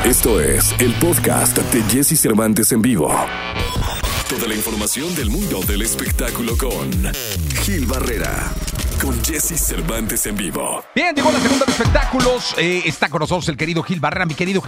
Esto es el podcast de Jesse Cervantes en vivo. Toda la información del mundo del espectáculo con Gil Barrera. Con Jesse Cervantes en vivo. Bien, llegó la segunda de espectáculos. Está con nosotros el querido Gil Barrera. Mi querido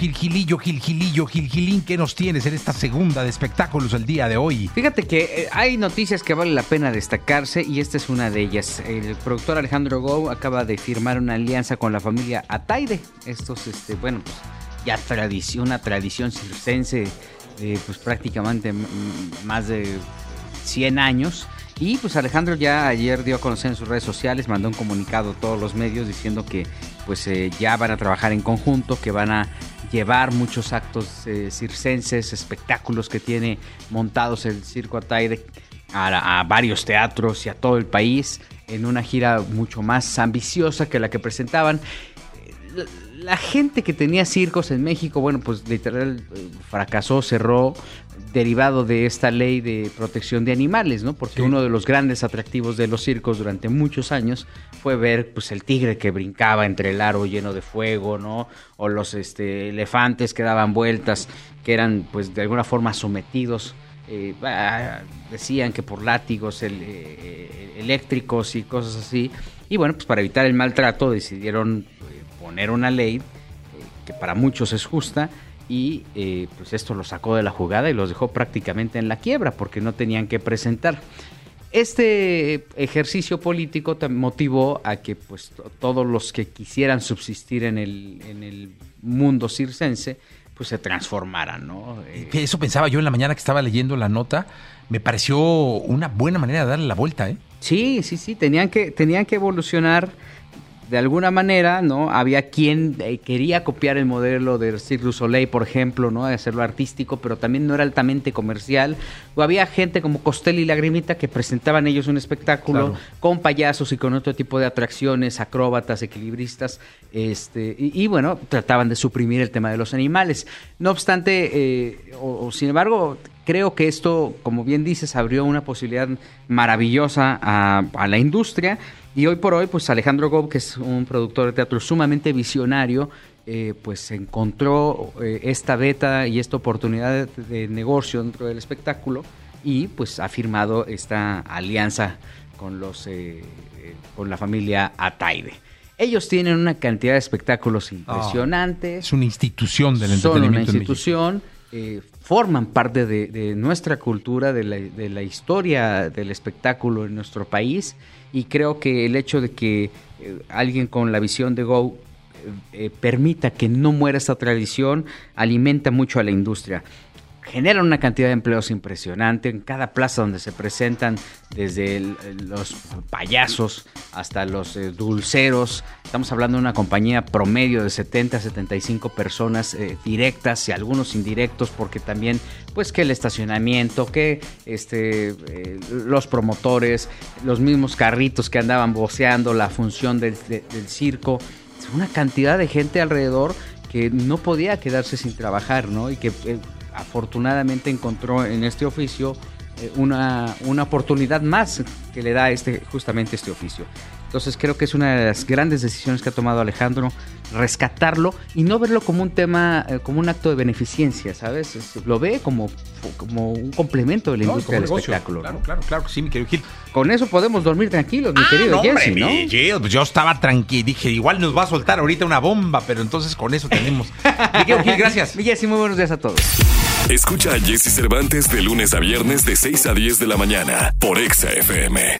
Gilín, ¿qué nos tienes en esta segunda de espectáculos el día de hoy? Fíjate que hay noticias que vale la pena destacarse y esta es una de ellas. El productor Alejandro Gou acaba de firmar una alianza con la familia Ataide. Estos, pues ya una tradición circense de pues prácticamente más de 100 años. Y pues Alejandro ya ayer dio a conocer en sus redes sociales, mandó un comunicado a todos los medios diciendo que pues ya van a trabajar en conjunto, que van a llevar muchos actos circenses, espectáculos que tiene montados el Circo Ataide a varios teatros y a todo el país en una gira mucho más ambiciosa que la que presentaban. La gente que tenía circos en México, bueno, pues literal fracasó, cerró, derivado de esta ley de protección de animales, ¿no? Porque uno de los grandes atractivos de los circos durante muchos años fue ver, pues, el tigre que brincaba entre el aro lleno de fuego, ¿no? O los elefantes que daban vueltas, que eran, pues, de alguna forma sometidos. Decían que por látigos eléctricos y cosas así. Y bueno, pues para evitar el maltrato decidieron poner una ley que para muchos es justa y pues esto los sacó de la jugada y los dejó prácticamente en la quiebra porque no tenían que presentar. Este ejercicio político motivó a que pues todos los que quisieran subsistir en el mundo circense pues se transformaran, ¿no? Eso pensaba yo en la mañana que estaba leyendo la nota. Me pareció una buena manera de darle la vuelta, ¿eh? Sí, tenían que evolucionar de alguna manera, ¿no? Había quien quería copiar el modelo del Cirque du Soleil, por ejemplo, ¿no? De hacerlo artístico, pero también no era altamente comercial. O había gente como Costello y Lagrimita que presentaban ellos un espectáculo con payasos y con otro tipo de atracciones, acróbatas, equilibristas, y bueno, trataban de suprimir el tema de los animales. No obstante, sin embargo, creo que esto, como bien dices, abrió una posibilidad maravillosa a la industria. Y hoy por hoy, pues Alejandro Gou, que es un productor de teatro sumamente visionario, pues encontró esta beta y esta oportunidad de negocio dentro del espectáculo y pues ha firmado esta alianza con con la familia Ataide. Ellos tienen una cantidad de espectáculos impresionantes. Es una institución del entretenimiento. Son una institución. Forman parte de nuestra cultura, de la historia del espectáculo en nuestro país, y creo que el hecho de que alguien con la visión de Gou permita que no muera esta tradición alimenta mucho a la industria. Generan una cantidad de empleos impresionante en cada plaza donde se presentan, desde los payasos hasta los dulceros. Estamos hablando de una compañía promedio de 70 a 75 personas directas y algunos indirectos, porque también pues que el estacionamiento, que los promotores, los mismos carritos que andaban voceando la función del circo. Una cantidad de gente alrededor que no podía quedarse sin trabajar, ¿no? Y que afortunadamente encontró en este oficio una oportunidad más que le da justamente este oficio. Entonces creo que es una de las grandes decisiones que ha tomado Alejandro, rescatarlo y no verlo como un tema, como un acto de beneficencia, ¿sabes? Lo ve como un complemento de la industria del espectáculo. Claro que sí, mi querido Gil. Con eso podemos dormir tranquilos, mi querido Jesse, ¿no? Yo estaba tranquilo, dije, igual nos va a soltar ahorita una bomba, pero entonces con eso tenemos. Mi querido Gil, gracias. Mi Jesse, muy buenos días a todos. Escucha a Jesse Cervantes de lunes a viernes de 6 a 10 de la mañana por Exa FM.